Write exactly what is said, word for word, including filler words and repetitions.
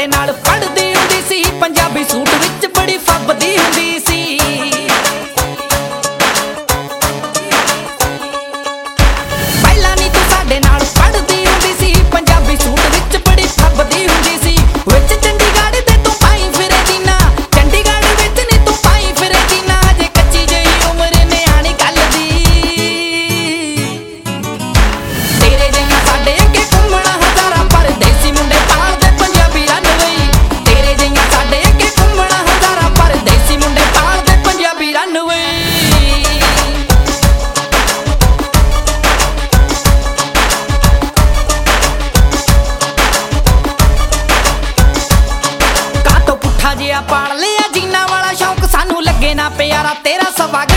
ਸਾਡੇ ਨਾਲ ਪੜ੍ਹਦੀ ਹੁੰਦੀ ਸੀ, ਪੰਜਾਬੀ ਸੂਟ ਵਿੱਚ ਬੜੀ ਫੱਬਦੀ ਹੁੰਦੀ ਸੀ। ਪਹਿਲਾਂ ਨੀ ਤੂੰ ਸਾਡੇ ਨਾਲ ਪੜ੍ਹਦੀ ਹੁੰਦੀ ਸੀ, ਪੰਜਾਬੀ ਸੂਟ ਵਿੱਚ ਬੜੀ ਫੱਬਦੀ ਹੁੰਦੀ ਸੀ। ਵਿੱਚ ਚੰਡੀਗੜ੍ਹ ਤੇ ਤੂੰ ਪਾਈ ਫਿਰੇ ਜੀਨਾ, ਚੰਡੀਗੜ੍ਹ ਵਿੱਚ ਨੀ ਤੂੰ ਪਾਈ ਫਿਰੇ ਜੀਨਾ, ਅਜੇ ਕੱਚੀ ਜਿਹੀ ਉਮਰ ਨਿਆਣੀ ਗੱਲ ਦੀ। ਤੇਰੇ ਜਿਹੀਆਂ ਸਾਡੇ ਅੱਗੇ ਘੁੰਮਣਾ ਹਜ਼ਾਰਾਂ ਪਰਦੇਸੀ ਮੁੰਡੇ ਪਾਲਦੇ ਪੰਜਾਬੀ ਰਨਵਈ। ਤੇਰੇ ਜਿਹੀਆਂ ਸਾਡੇ ਅੱਗੇ ਘੁੰਮਣਾ ਹਜ਼ਾਰਾਂ ਪਰਦੇਸੀ ਮੁੰਡੇ ਪਾਲਦੇ ਪੰਜਾਬੀ ਰਨਵਈ। ਕਾਤੋਂ ਪੁੱਠਾ ਜਿਹਾ ਪਾਲ ਲਿਆ ਜੀਨਾ ਵਾਲਾ ਸ਼ੌਂਕ, ਸਾਨੂੰ ਲੱਗੇ ਨਾ ਪਿਆਰਾ ਤੇਰਾ ਸਵਾ